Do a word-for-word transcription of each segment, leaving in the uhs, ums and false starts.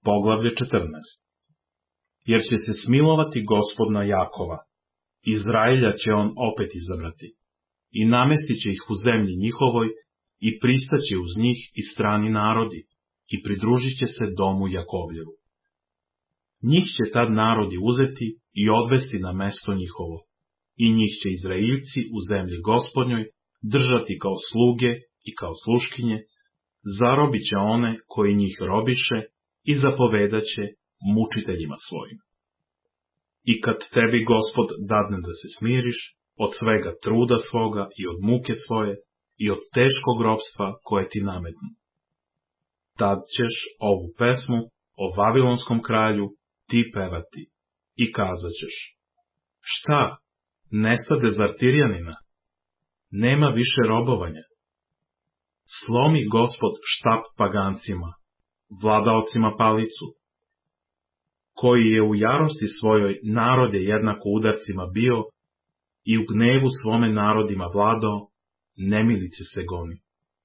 Poglavlje četrnaest. Jer će se smilovati Gospod na Jakova, Izraelja će on opet izabrati, i namestit će ih u zemlji njihovoj, i pristaće uz njih i strani narodi, i pridružit će se domu Jakovljevu. Njih će tad narodi uzeti i odvesti na mesto njihovo, i njih će Izraeljci u zemlji Gospodnjoj držati kao sluge i kao sluškinje, zarobit će one koji njih robiše i zapovedaće mučiteljima svojim. I kad tebi Gospod dadne da se smiriš od svega truda svoga i od muke svoje i od teškog ropstva koje ti nametnu, tad ćeš ovu pesmu o Vavilonskom kralju ti pevati i kazat ćeš: šta, nestade Zartirjanina? Nema više robovanja. Slomi Gospod štap pagancima, vladaocima palicu, koji je u jarosti svojoj narode jednako udarcima bio i u gnevu svome narodima vladao, nemilice se goni.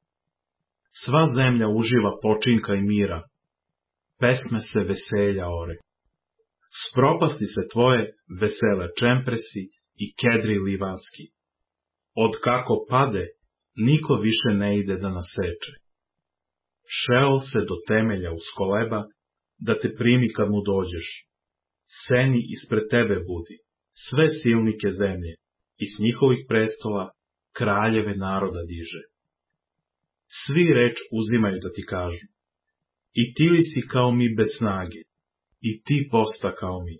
Sva zemlja uživa počinka i mira, pesme se veselja ore. S propasti se tvoje vesele čempresi i kedri livanski. Od kako pade, niko više ne ide da naseče. Šeol se do temelja uskoleba, da te primi kad mu dođeš. Seni ispred tebe budi, sve silnike zemlje, i s njihovih prestola kraljeve naroda diže. Svi reč uzimaju da ti kažu: i ti li si kao mi bez snage, i ti posta kao mi.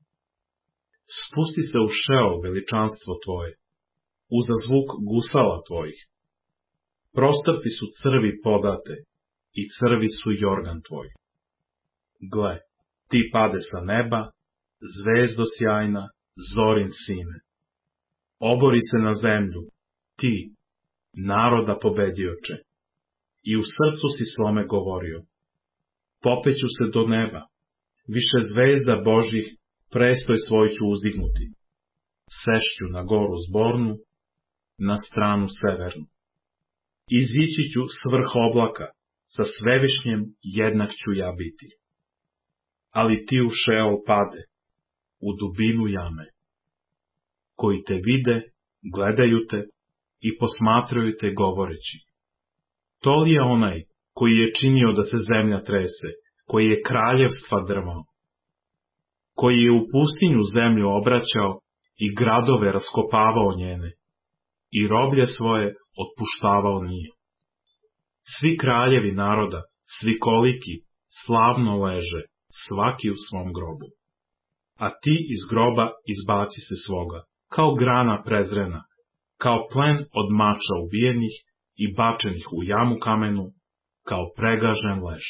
Spusti se u Šeol veličanstvo tvoje, uza zvuk gusala tvojih. Prostrti su crvi podate, i crvi su jorgan tvoj. Gle, ti pade sa neba, zvezdo sjajna, zorin sine. Obori se na zemlju, ti, naroda pobedioče, i u srcu si svome govorio: popeću se do neba, više zvezda Božjih prestoj svoj ću uzdignuti. Sešću na goru zbornu, na stranu severnu. Izići ću s vrh oblaka, sa svevišnjem jednak ću ja biti. Ali ti u Šeol pade, u dubinu jame. Koji te vide, gledaju te i posmatraju te govoreći: to li je onaj koji je činio da se zemlja trese, koji je kraljevstva drmao, koji je u pustinju zemlju obraćao i gradove raskopavao njene, i roblje svoje otpuštavao nije. Svi kraljevi naroda, svi koliki, slavno leže, svaki u svom grobu. A ti iz groba izbaci se svoga, kao grana prezrena, kao plen od mača ubijenih i bačenih u jamu kamenu, kao pregažen leš.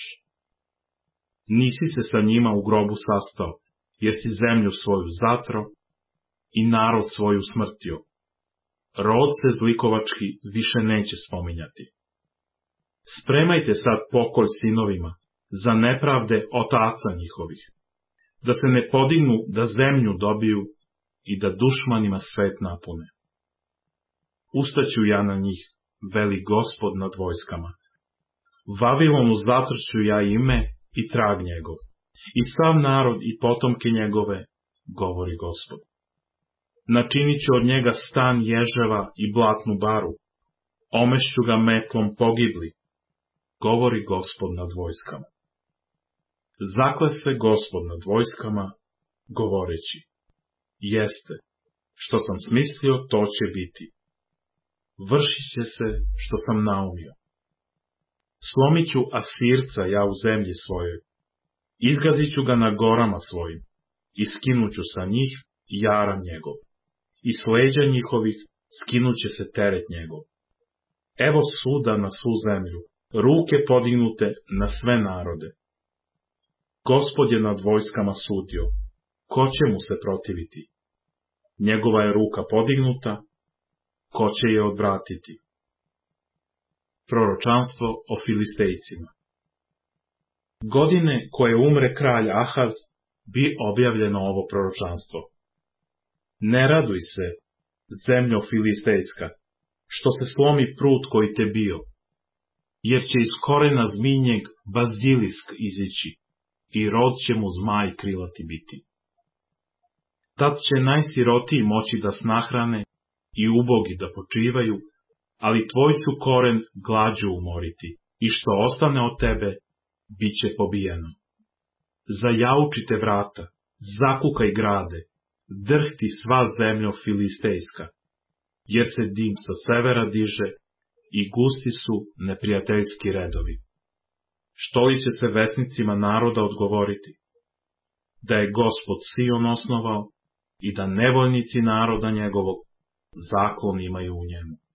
Nisi se sa njima u grobu sastao, jer si zemlju svoju zatro i narod svoju smrtio. Rod se zlikovački više neće spominjati. Spremajte sad pokolj sinovima za nepravde otaca njihovih, da se ne podignu da zemlju dobiju i da dušmanima svet napune. Ustaću ja na njih, veli Gospod nad vojskama. Vavilonu zatrću ja ime i trag njegov, i sav narod i potomke njegove, govori Gospod. Načinit ću od njega stan ježeva i blatnu baru, omešću ga metlom pogibli, govori Gospod nad vojskama. Zakle se Gospod nad vojskama, govoreći: jeste, što sam smislio, to će biti. Vršit će se što sam naumio. Slomit ću Asirca ja u zemlji svojoj, izgazit ću ga na gorama svojim, i skinut ću sa njih jaram njegov, i s leđa njihovih skinut će se teret njegov. Evo suda na svu zemlju, ruke podignute na sve narode. Gospod je nad vojskama sudio, ko će mu se protiviti? Njegova je ruka podignuta, ko će je odvratiti? Proročanstvo o Filistejcima. Godine koje umre kralj Ahaz, bi objavljeno ovo proročanstvo. Ne raduj se, zemljo filistejska, što se slomi prut koji te bio, jer će iz korena zmijnjeg bazilisk izići, i rod će mu zmaj krilati biti. Tad će najsirotiji moći da snahrane i ubogi da počivaju, ali tvoj ću koren glađu umoriti, i što ostane od tebe, bit će pobijeno. Zajaučite vrata, zakukaj grade, drhti sva zemljo filistejska, jer se dim sa severa diže i gusti su neprijateljski redovi. Što li će se vesnicima naroda odgovoriti? Da je Gospod Sion osnovao i da nevoljnici naroda njegovog zaklon imaju u njemu.